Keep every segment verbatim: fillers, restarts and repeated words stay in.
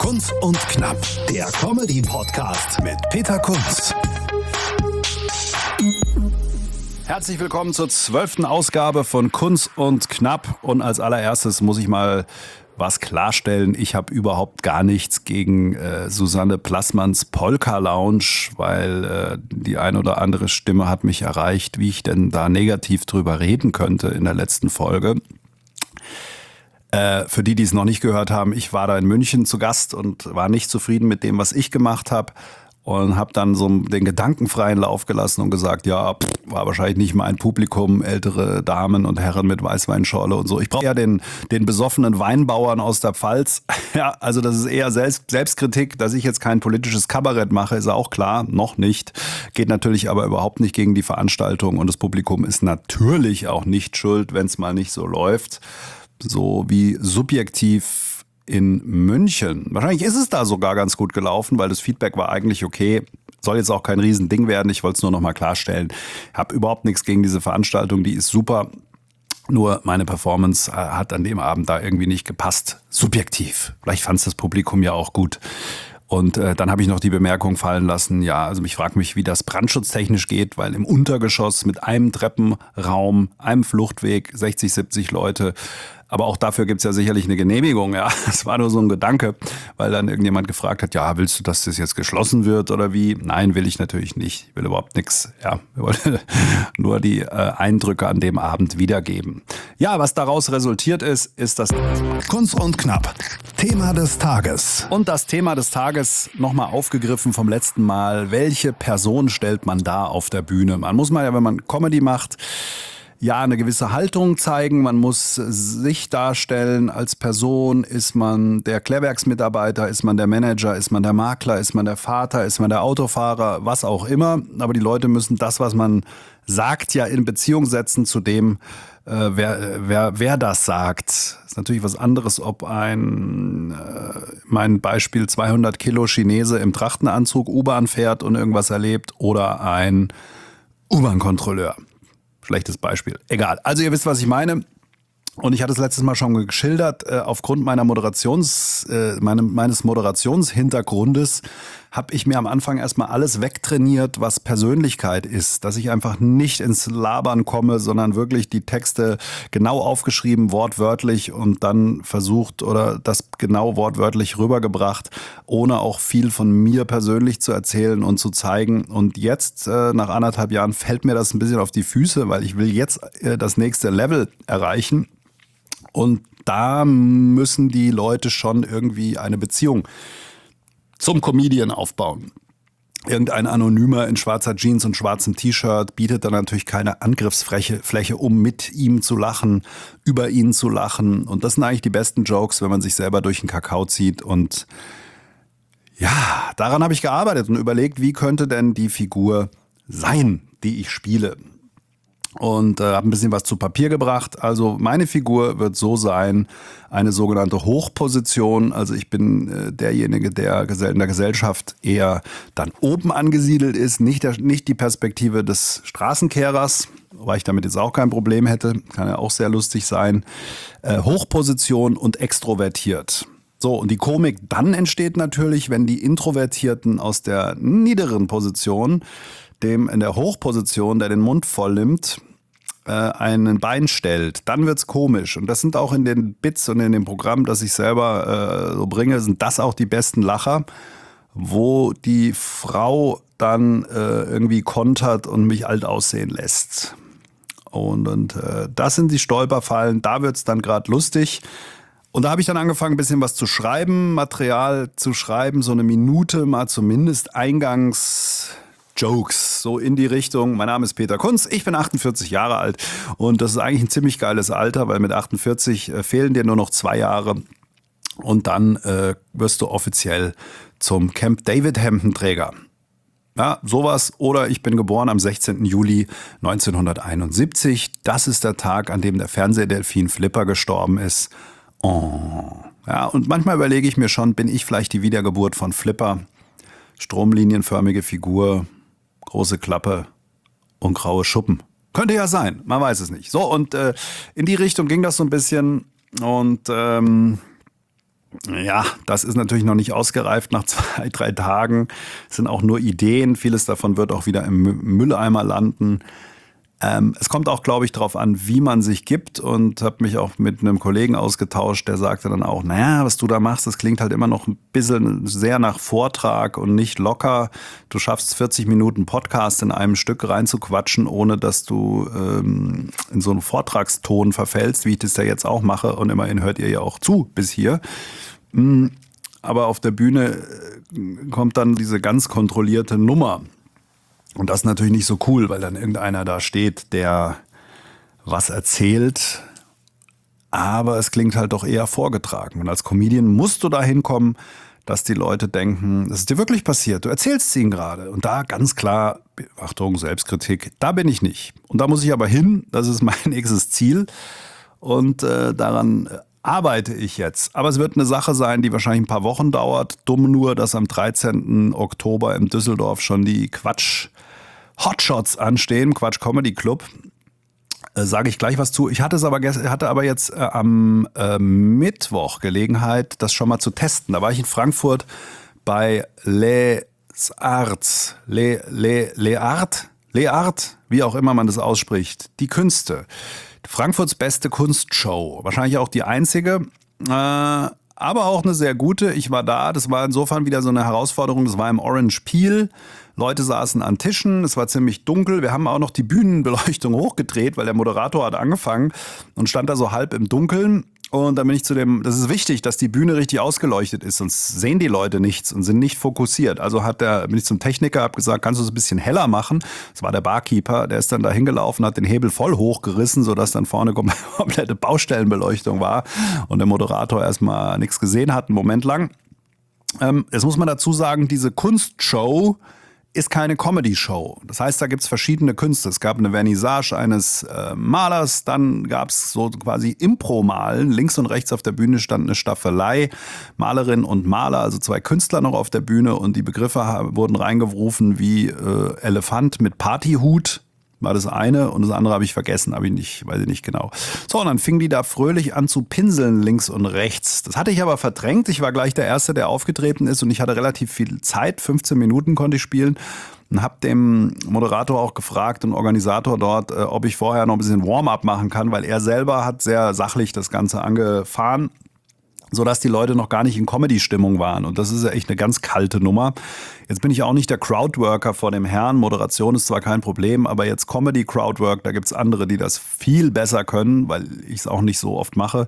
Kunz und Knapp, der Comedy-Podcast mit Peter Kunz. Herzlich willkommen zur zwölften Ausgabe von Kunz und Knapp. Und als allererstes muss ich mal was klarstellen. Ich habe überhaupt gar nichts gegen äh, Susanne Plassmanns Polka Lounge, weil äh, die ein oder andere Stimme hat mich erreicht, wie ich denn da negativ drüber reden könnte in der letzten Folge. Äh, für die, die es noch nicht gehört haben, ich war da in München zu Gast und war nicht zufrieden mit dem, was ich gemacht habe. Und habe dann so den gedankenfreien Lauf gelassen und gesagt, ja, pff, war wahrscheinlich nicht mein Publikum, ältere Damen und Herren mit Weißweinschorle und so. Ich brauche ja den, den besoffenen Weinbauern aus der Pfalz. Ja, also das ist eher Selbst, Selbstkritik, dass ich jetzt kein politisches Kabarett mache, ist auch klar, noch nicht. Geht natürlich aber überhaupt nicht gegen die Veranstaltung und das Publikum ist natürlich auch nicht schuld, wenn es mal nicht so läuft. So wie subjektiv in München. Wahrscheinlich ist es da sogar ganz gut gelaufen, weil das Feedback war eigentlich okay. Soll jetzt auch kein Riesending werden. Ich wollte es nur noch mal klarstellen. Hab überhaupt nichts gegen diese Veranstaltung. Die ist super. Nur meine Performance hat an dem Abend da irgendwie nicht gepasst. Subjektiv. Vielleicht fand es das Publikum ja auch gut. Und äh, dann habe ich noch die Bemerkung fallen lassen, ja, also ich frage mich, wie das brandschutztechnisch geht, weil im Untergeschoss mit einem Treppenraum, einem Fluchtweg, sechzig, siebzig Leute, aber auch dafür gibt's ja sicherlich eine Genehmigung, ja. Das war nur so ein Gedanke, weil dann irgendjemand gefragt hat, ja, willst du, dass das jetzt geschlossen wird oder wie? Nein, will ich natürlich nicht. Ich will überhaupt nichts, ja. Ich wollte nur die äh, Eindrücke an dem Abend wiedergeben. Ja, was daraus resultiert ist, ist das Kunz und Knapp, Thema des Tages. Und das Thema des Tages nochmal aufgegriffen vom letzten Mal. Welche Person stellt man da auf der Bühne? Man muss mal ja, wenn man Comedy macht, ja, eine gewisse Haltung zeigen, man muss sich darstellen als Person, ist man der Klärwerksmitarbeiter, ist man der Manager, ist man der Makler, ist man der Vater, ist man der Autofahrer, was auch immer. Aber die Leute müssen das, was man sagt, ja in Beziehung setzen zu dem, äh, wer, wer, wer das sagt. Ist natürlich was anderes, ob ein, äh, mein Beispiel, zweihundert Kilo Chinese im Trachtenanzug U-Bahn fährt und irgendwas erlebt oder ein U-Bahn-Kontrolleur. Schlechtes Beispiel. Egal. Also ihr wisst, was ich meine. Und ich hatte es letztes Mal schon geschildert. Äh, aufgrund meiner Moderations, äh, meinem, meines Moderationshintergrundes habe ich mir am Anfang erstmal alles wegtrainiert, was Persönlichkeit ist. Dass ich einfach nicht ins Labern komme, sondern wirklich die Texte genau aufgeschrieben, wortwörtlich und dann versucht oder das genau wortwörtlich rübergebracht, ohne auch viel von mir persönlich zu erzählen und zu zeigen. Und jetzt, äh, nach anderthalb Jahren, fällt mir das ein bisschen auf die Füße, weil ich will jetzt äh, das nächste Level erreichen. Und da müssen die Leute schon irgendwie eine Beziehung zum Comedian aufbauen. Irgendein Anonymer in schwarzer Jeans und schwarzem T-Shirt bietet dann natürlich keine Angriffsfläche, Fläche, um mit ihm zu lachen, über ihn zu lachen. Und das sind eigentlich die besten Jokes, wenn man sich selber durch den Kakao zieht. Und ja, daran habe ich gearbeitet und überlegt, wie könnte denn die Figur sein, die ich spiele. Und äh, habe ein bisschen was zu Papier gebracht. Also meine Figur wird so sein, eine sogenannte Hochposition. Also ich bin äh, derjenige, der in der Gesellschaft eher dann oben angesiedelt ist, nicht, der, nicht die Perspektive des Straßenkehrers, weil ich damit jetzt auch kein Problem hätte, kann ja auch sehr lustig sein. Äh, Hochposition und extrovertiert. So, und die Komik dann entsteht natürlich, wenn die Introvertierten aus der niederen Position dem in der Hochposition, der den Mund voll nimmt, äh, einen Bein stellt. Dann wird's komisch. Und das sind auch in den Bits und in dem Programm, das ich selber äh, so bringe, sind das auch die besten Lacher, wo die Frau dann äh, irgendwie kontert und mich alt aussehen lässt. Und, und äh, das sind die Stolperfallen, da wird's dann gerade lustig. Und da habe ich dann angefangen, ein bisschen was zu schreiben, Material zu schreiben, so eine Minute mal zumindest eingangs Jokes, so in die Richtung. Mein Name ist Peter Kunz, ich bin achtundvierzig Jahre alt und das ist eigentlich ein ziemlich geiles Alter, weil mit achtundvierzig äh, fehlen dir nur noch zwei Jahre und dann äh, wirst du offiziell zum Camp David Hemdenträger. Ja, sowas. Oder ich bin geboren am sechzehnten Juli neunzehnhunderteinundsiebzig. Das ist der Tag, an dem der Fernsehdelfin Flipper gestorben ist. Oh. Ja, und manchmal überlege ich mir schon, bin ich vielleicht die Wiedergeburt von Flipper? Stromlinienförmige Figur, große Klappe und graue Schuppen. Könnte ja sein, man weiß es nicht. So, und äh, in die Richtung ging das so ein bisschen. Und ähm, Ja, das ist natürlich noch nicht ausgereift nach zwei, drei Tagen. Es sind auch nur Ideen. Vieles davon wird auch wieder im Mülleimer landen. Ähm, es kommt auch, glaube ich, darauf an, wie man sich gibt, und habe mich auch mit einem Kollegen ausgetauscht, der sagte dann auch, naja, was du da machst, das klingt halt immer noch ein bisschen sehr nach Vortrag und nicht locker. Du schaffst vierzig Minuten Podcast in einem Stück reinzuquatschen, ohne dass du ähm, in so einen Vortragston verfällst, wie ich das ja jetzt auch mache, und immerhin hört ihr ja auch zu bis hier. Aber auf der Bühne kommt dann diese ganz kontrollierte Nummer. Und das ist natürlich nicht so cool, weil dann irgendeiner da steht, der was erzählt, aber es klingt halt doch eher vorgetragen. Und als Comedian musst du da hinkommen, dass die Leute denken, das ist dir wirklich passiert, du erzählst es ihnen gerade. Und da ganz klar, Achtung, Selbstkritik, da bin ich nicht. Und da muss ich aber hin, das ist mein nächstes Ziel, und äh, daran arbeite ich jetzt. Aber es wird eine Sache sein, die wahrscheinlich ein paar Wochen dauert. Dumm nur, dass am dreizehnten Oktober in Düsseldorf schon die Quatsch Hotshots anstehen, Quatsch Comedy Club. Äh, Sage ich gleich was zu. Ich hatte es aber, hatte aber jetzt äh, am äh, Mittwoch Gelegenheit, das schon mal zu testen. Da war ich in Frankfurt bei Les Arts. Les, Les, Les Arts? Les Arts? Wie auch immer man das ausspricht. Die Künste. Frankfurts beste Kunstshow. Wahrscheinlich auch die einzige. Äh, aber auch eine sehr gute. Ich war da. Das war insofern wieder so eine Herausforderung. Das war im Orange Peel. Leute saßen an Tischen, es war ziemlich dunkel. Wir haben auch noch die Bühnenbeleuchtung hochgedreht, weil der Moderator hat angefangen und stand da so halb im Dunkeln. Und dann bin ich zu dem, das ist wichtig, dass die Bühne richtig ausgeleuchtet ist, sonst sehen die Leute nichts und sind nicht fokussiert. Also hat der, bin ich zum Techniker, hab gesagt, kannst du es ein bisschen heller machen? Das war der Barkeeper, der ist dann da hingelaufen, hat den Hebel voll hochgerissen, sodass dann vorne komplette Baustellenbeleuchtung war und der Moderator erstmal nichts gesehen hat, einen Moment lang. Ähm, jetzt muss man dazu sagen, diese Kunstshow ist keine Comedy-Show. Das heißt, da gibt's verschiedene Künste. Es gab eine Vernissage eines äh, Malers, dann gab's so quasi Impro-Malen. Links und rechts auf der Bühne stand eine Staffelei, Malerin und Maler, also zwei Künstler noch auf der Bühne, und die Begriffe wurden reingerufen wie äh, Elefant mit Partyhut. War das eine, und das andere habe ich vergessen, habe ich nicht, weiß ich nicht genau. So, und dann fingen die da fröhlich an zu pinseln links und rechts. Das hatte ich aber verdrängt. Ich war gleich der Erste, der aufgetreten ist, und ich hatte relativ viel Zeit. fünfzehn Minuten konnte ich spielen, und habe dem Moderator auch gefragt, und Organisator dort, äh, ob ich vorher noch ein bisschen Warm-up machen kann, weil er selber hat sehr sachlich das Ganze angefahren, sodass die Leute noch gar nicht in Comedy-Stimmung waren. Und das ist ja echt eine ganz kalte Nummer. Jetzt bin ich auch nicht der Crowdworker vor dem Herrn. Moderation ist zwar kein Problem, aber jetzt Comedy-Crowdwork, da gibt's andere, die das viel besser können, weil ich es auch nicht so oft mache.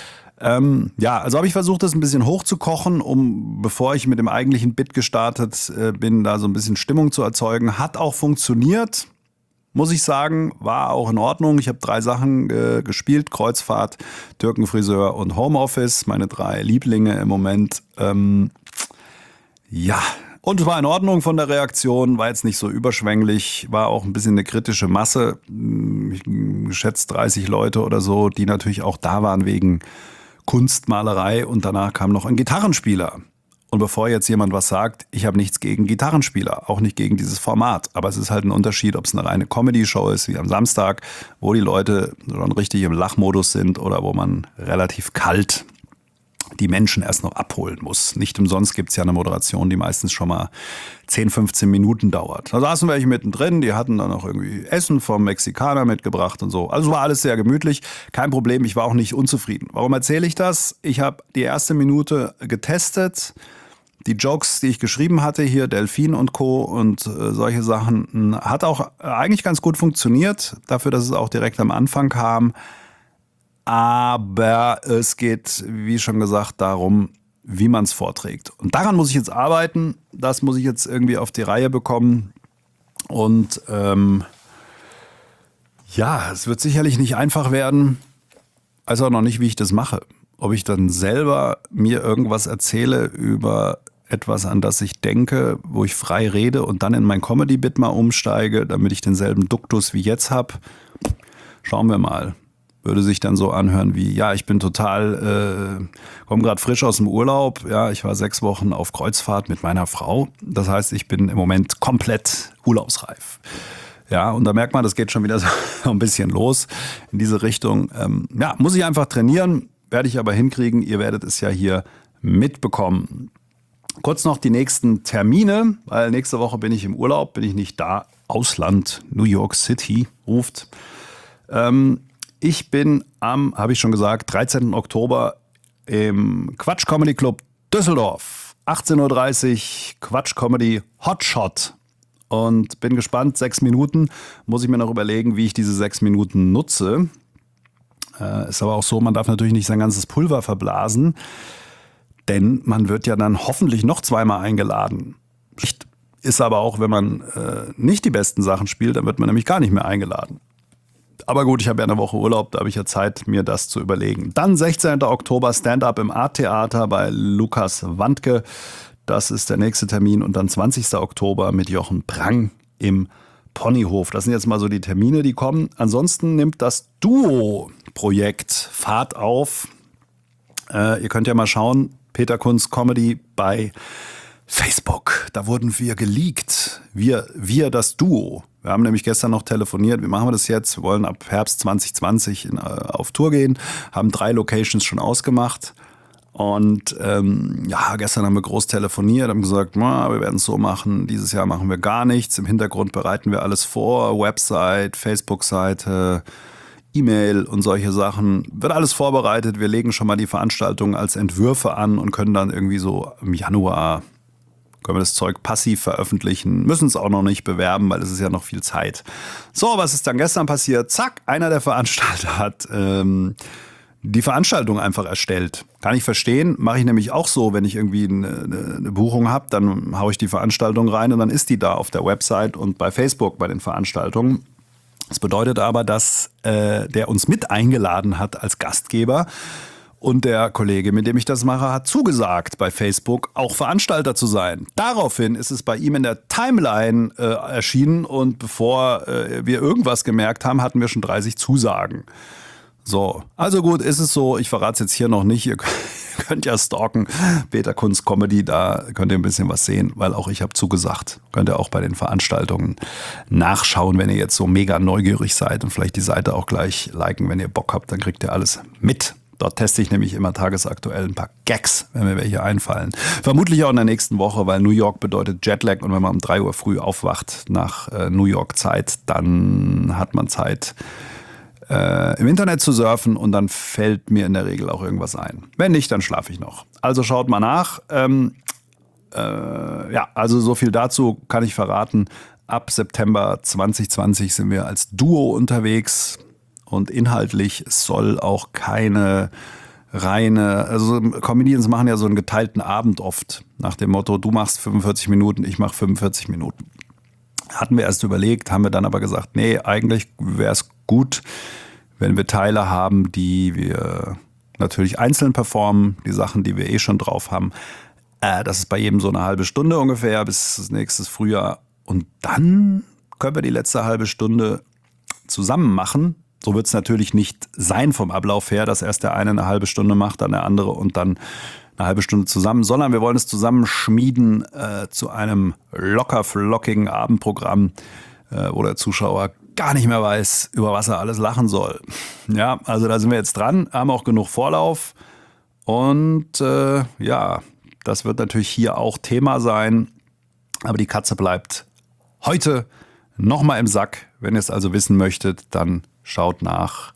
Ähm, ja, also habe ich versucht, das ein bisschen hochzukochen, um, bevor ich mit dem eigentlichen Bit gestartet äh, bin, da so ein bisschen Stimmung zu erzeugen. Hat auch funktioniert. Muss ich sagen, war auch in Ordnung. Ich habe drei Sachen äh, gespielt: Kreuzfahrt, Türkenfriseur und Homeoffice. Meine drei Lieblinge im Moment. Ähm, ja, und war in Ordnung von der Reaktion. War jetzt nicht so überschwänglich. War auch ein bisschen eine kritische Masse. Ich schätze dreißig Leute oder so, die natürlich auch da waren wegen Kunstmalerei. Und danach kam noch ein Gitarrenspieler. Und bevor jetzt jemand was sagt, ich habe nichts gegen Gitarrenspieler, auch nicht gegen dieses Format. Aber es ist halt ein Unterschied, ob es eine reine Comedy-Show ist, wie am Samstag, wo die Leute schon richtig im Lachmodus sind, oder wo man relativ kalt die Menschen erst noch abholen muss. Nicht umsonst gibt es ja eine Moderation, die meistens schon mal zehn, fünfzehn Minuten dauert. Da saßen welche mittendrin, die hatten dann auch irgendwie Essen vom Mexikaner mitgebracht und so. Also war alles sehr gemütlich, kein Problem, ich war auch nicht unzufrieden. Warum erzähle ich das? Ich habe die erste Minute getestet. Die Jokes, die ich geschrieben hatte, hier Delfin und Co. und äh, solche Sachen, hat auch eigentlich ganz gut funktioniert, dafür, dass es auch direkt am Anfang kam. Aber es geht, wie schon gesagt, darum, wie man es vorträgt. Und daran muss ich jetzt arbeiten, das muss ich jetzt irgendwie auf die Reihe bekommen. Und ähm, ja, es wird sicherlich nicht einfach werden, weiß auch noch nicht, wie ich das mache. Ob ich dann selber mir irgendwas erzähle über etwas, an das ich denke, wo ich frei rede und dann in mein Comedy-Bit mal umsteige, damit ich denselben Duktus wie jetzt habe. Schauen wir mal. Würde sich dann so anhören wie, ja, ich bin total, äh, komme gerade frisch aus dem Urlaub. Ja, ich war sechs Wochen auf Kreuzfahrt mit meiner Frau. Das heißt, ich bin im Moment komplett urlaubsreif. Ja, und da merkt man, das geht schon wieder so ein bisschen los in diese Richtung. Ähm, ja, muss ich einfach trainieren, werde ich aber hinkriegen. Ihr werdet es ja hier mitbekommen. Kurz noch die nächsten Termine, weil nächste Woche bin ich im Urlaub, bin ich nicht da. Ausland, New York City ruft. Ähm, ich bin am, habe ich schon gesagt, dreizehnten Oktober im Quatsch Comedy Club Düsseldorf. achtzehn Uhr dreißig, Quatsch Comedy Hotshot. Und bin gespannt, sechs Minuten. Muss ich mir noch überlegen, wie ich diese sechs Minuten nutze. Äh, ist aber auch so, man darf natürlich nicht sein ganzes Pulver verblasen. Denn man wird ja dann hoffentlich noch zweimal eingeladen. Ist aber auch, wenn man äh, nicht die besten Sachen spielt, dann wird man nämlich gar nicht mehr eingeladen. Aber gut, ich habe ja eine Woche Urlaub, da habe ich ja Zeit, mir das zu überlegen. Dann sechzehnten Oktober Stand-up im Art-Theater bei Lukas Wandke. Das ist der nächste Termin. Und dann zwanzigsten Oktober mit Jochen Prang im Ponyhof. Das sind jetzt mal so die Termine, die kommen. Ansonsten nimmt das Duo-Projekt Fahrt auf. Äh, ihr könnt ja mal schauen, Peter Kunz Comedy bei Facebook. Da wurden wir geleakt. Wir, wir das Duo. Wir haben nämlich gestern noch telefoniert. Wie machen wir das jetzt? Wir wollen ab Herbst zwanzig zwanzig in, äh, auf Tour gehen. Haben drei Locations schon ausgemacht. Und ähm, ja, gestern haben wir groß telefoniert, haben gesagt, na, wir werden es so machen. Dieses Jahr machen wir gar nichts. Im Hintergrund bereiten wir alles vor. Website, Facebook-Seite, E-Mail und solche Sachen. Wird alles vorbereitet. Wir legen schon mal die Veranstaltungen als Entwürfe an und können dann irgendwie so im Januar können wir das Zeug passiv veröffentlichen. Müssen es auch noch nicht bewerben, weil es ist ja noch viel Zeit. So, was ist dann gestern passiert? Zack, einer der Veranstalter hat ähm, die Veranstaltung einfach erstellt. Kann ich verstehen. Mache ich nämlich auch so, wenn ich irgendwie eine, eine Buchung habe, dann haue ich die Veranstaltung rein und dann ist die da auf der Website und bei Facebook bei den Veranstaltungen. Das bedeutet aber, dass äh, der uns mit eingeladen hat als Gastgeber und der Kollege, mit dem ich das mache, hat zugesagt, bei Facebook auch Veranstalter zu sein. Daraufhin ist es bei ihm in der Timeline äh, erschienen und bevor äh, wir irgendwas gemerkt haben, hatten wir schon dreißig Zusagen. So, also gut, ist es so, ich verrate es jetzt hier noch nicht, ihr könnt ja stalken, Peter Kunz Comedy, da könnt ihr ein bisschen was sehen, weil auch ich habe zugesagt. Könnt ihr auch bei den Veranstaltungen nachschauen, wenn ihr jetzt so mega neugierig seid und vielleicht die Seite auch gleich liken, wenn ihr Bock habt, dann kriegt ihr alles mit. Dort teste ich nämlich immer tagesaktuell ein paar Gags, wenn mir welche einfallen. Vermutlich auch in der nächsten Woche, weil New York bedeutet Jetlag und wenn man um drei Uhr früh aufwacht nach äh, New York Zeit, dann hat man Zeit, Äh, im Internet zu surfen und dann fällt mir in der Regel auch irgendwas ein. Wenn nicht, dann schlafe ich noch. Also schaut mal nach. Ähm, äh, ja, also so viel dazu kann ich verraten. Ab September zwanzig zwanzig sind wir als Duo unterwegs und inhaltlich soll auch keine reine, also Comedians machen ja so einen geteilten Abend oft nach dem Motto, du machst fünfundvierzig Minuten, ich mache fünfundvierzig Minuten. Hatten wir erst überlegt, haben wir dann aber gesagt, nee, eigentlich wäre es gut, wenn wir Teile haben, die wir natürlich einzeln performen, die Sachen, die wir eh schon drauf haben. Äh, das ist bei jedem so eine halbe Stunde ungefähr bis nächstes Frühjahr. Und dann können wir die letzte halbe Stunde zusammen machen. So wird es natürlich nicht sein vom Ablauf her, dass erst der eine eine halbe Stunde macht, dann der andere und dann eine halbe Stunde zusammen, sondern wir wollen es zusammenschmieden äh, zu einem locker flockigen Abendprogramm, äh, wo der Zuschauer gar nicht mehr weiß, über was er alles lachen soll. Ja, also da sind wir jetzt dran, haben auch genug Vorlauf und äh, ja, das wird natürlich hier auch Thema sein, aber die Katze bleibt heute nochmal im Sack. Wenn ihr es also wissen möchtet, dann schaut nach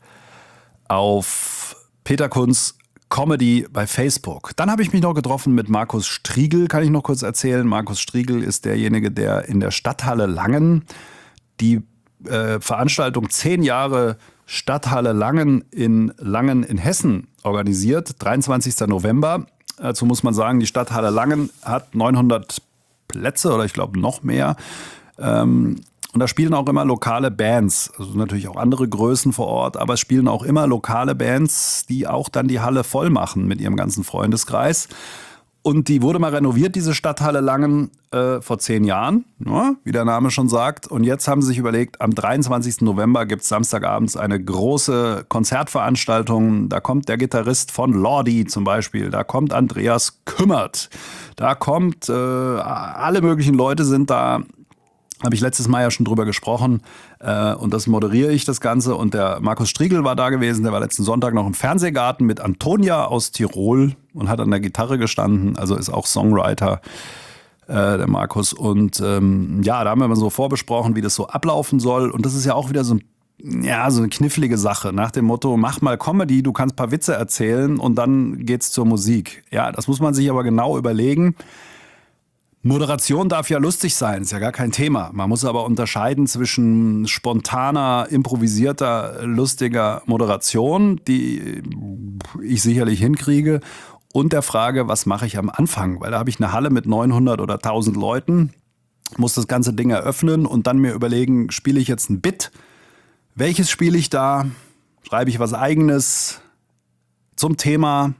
auf Peter Kunz Comedy bei Facebook. Dann habe ich mich noch getroffen mit Markus Striegel, kann ich noch kurz erzählen. Markus Striegel ist derjenige, der in der Stadthalle Langen die äh, Veranstaltung zehn Jahre Stadthalle Langen in Langen in Hessen organisiert, dreiundzwanzigsten November. Dazu muss man sagen, die Stadthalle Langen hat neunhundert Plätze oder ich glaube noch mehr. Ähm, Und da spielen auch immer lokale Bands, also natürlich auch andere Größen vor Ort, aber es spielen auch immer lokale Bands, die auch dann die Halle voll machen mit ihrem ganzen Freundeskreis. Und die wurde mal renoviert, diese Stadthalle Langen, äh, vor zehn Jahren, ja, wie der Name schon sagt. Und jetzt haben sie sich überlegt, am dreiundzwanzigsten November gibt es samstagabends eine große Konzertveranstaltung. Da kommt der Gitarrist von Lordi zum Beispiel, da kommt Andreas Kümmert, da kommt, äh, alle möglichen Leute sind da. Habe ich letztes Mal ja schon drüber gesprochen äh, und das moderiere ich das Ganze. Und der Markus Striegel war da gewesen, der war letzten Sonntag noch im Fernsehgarten mit Antonia aus Tirol. und hat an der Gitarre gestanden, also ist auch Songwriter, äh, der Markus. Und ähm, ja, da haben wir mal so vorbesprochen, wie das so ablaufen soll. Und das ist ja auch wieder so, ja, so eine knifflige Sache nach dem Motto, mach mal Comedy, du kannst ein paar Witze erzählen und dann geht's zur Musik. Ja, das muss man sich aber genau überlegen. Moderation darf ja lustig sein, ist ja gar kein Thema. Man muss aber unterscheiden zwischen spontaner, improvisierter, lustiger Moderation, die ich sicherlich hinkriege, und der Frage, was mache ich am Anfang? Weil da habe ich eine Halle mit neunhundert oder tausend Leuten, muss das ganze Ding eröffnen und dann mir überlegen, spiele ich jetzt ein Bit? Welches spiele ich da? Schreibe ich was Eigenes zum Thema?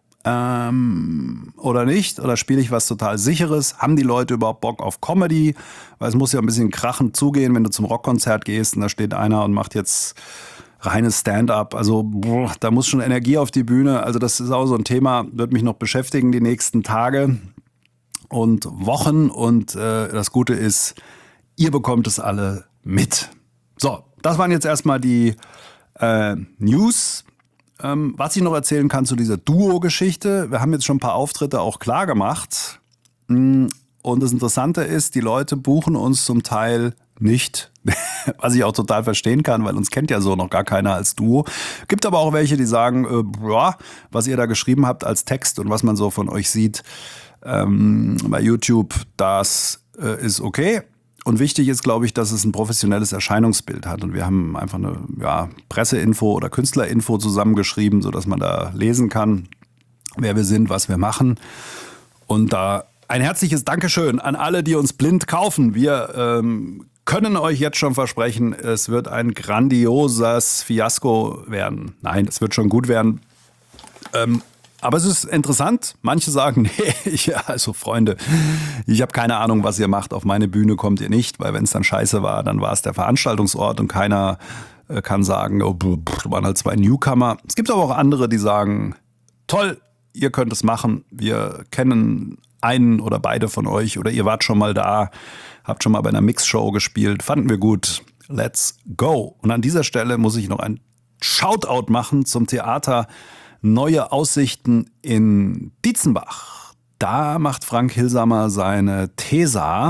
Ähm, oder nicht? Oder spiele ich was total Sicheres? Haben die Leute überhaupt Bock auf Comedy? Weil es muss ja ein bisschen krachend zugehen, wenn du zum Rockkonzert gehst und da steht einer und macht jetzt reines Stand-up. Also boah, da muss schon Energie auf die Bühne. Also das ist auch so ein Thema, wird mich noch beschäftigen die nächsten Tage und Wochen. Und äh, das Gute ist, ihr bekommt es alle mit. So, das waren jetzt erstmal die äh, News. Ähm, was ich noch erzählen kann zu dieser Duo-Geschichte, wir haben jetzt schon ein paar Auftritte auch klar gemacht. Und das Interessante ist, die Leute buchen uns zum Teil nicht, was ich auch total verstehen kann, weil uns kennt ja so noch gar keiner als Duo. Gibt aber auch welche, die sagen, äh, ja, was ihr da geschrieben habt als Text und was man so von euch sieht ähm, bei YouTube, das äh, ist okay. Und wichtig ist, glaube ich, dass es ein professionelles Erscheinungsbild hat. Und wir haben einfach eine ja, Presseinfo oder Künstlerinfo zusammengeschrieben, sodass man da lesen kann, wer wir sind, was wir machen. Und da ein herzliches Dankeschön an alle, die uns blind kaufen. Wir ähm, können euch jetzt schon versprechen, es wird ein grandioses Fiasko werden. Nein, es wird schon gut werden. Ähm, Aber es ist interessant. Manche sagen, nee, ja, also Freunde, ich habe keine Ahnung, was ihr macht. Auf meine Bühne kommt ihr nicht, weil wenn es dann scheiße war, dann war es der Veranstaltungsort und keiner äh, kann sagen, oh, pff, waren halt zwei Newcomer. Es gibt aber auch andere, die sagen, toll, ihr könnt es machen. Wir kennen einen oder beide von euch oder ihr wart schon mal da, habt schon mal bei einer Mixshow gespielt, fanden wir gut. Let's go. Und an dieser Stelle muss ich noch ein Shoutout machen zum Theater Neue Aussichten in Dietzenbach. Da macht Frank Hilsamer seine Tesa.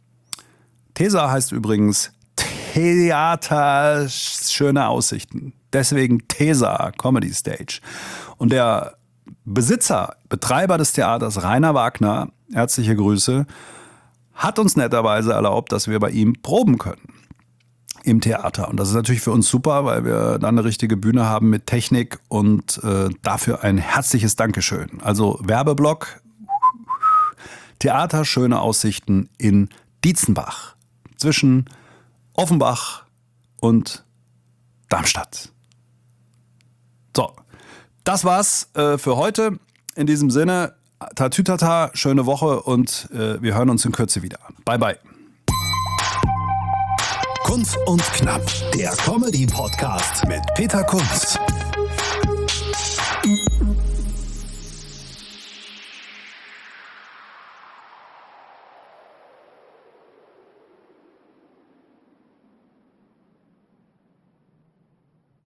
Tesa heißt übrigens Theater Schöne Aussichten. Deswegen Tesa Comedy Stage. Und der Besitzer, Betreiber des Theaters, Rainer Wagner, herzliche Grüße, hat uns netterweise erlaubt, dass wir bei ihm proben können. Im Theater. Und das ist natürlich für uns super, weil wir dann eine richtige Bühne haben mit Technik und äh, dafür ein herzliches Dankeschön. Also Werbeblock, Theater Schöne Aussichten in Dietzenbach zwischen Offenbach und Darmstadt. So, das war's äh, für heute. In diesem Sinne, Tatütata, schöne Woche und äh, wir hören uns in Kürze wieder. Bye, bye. Kunz und Knapp, der Comedy-Podcast mit Peter Kunz.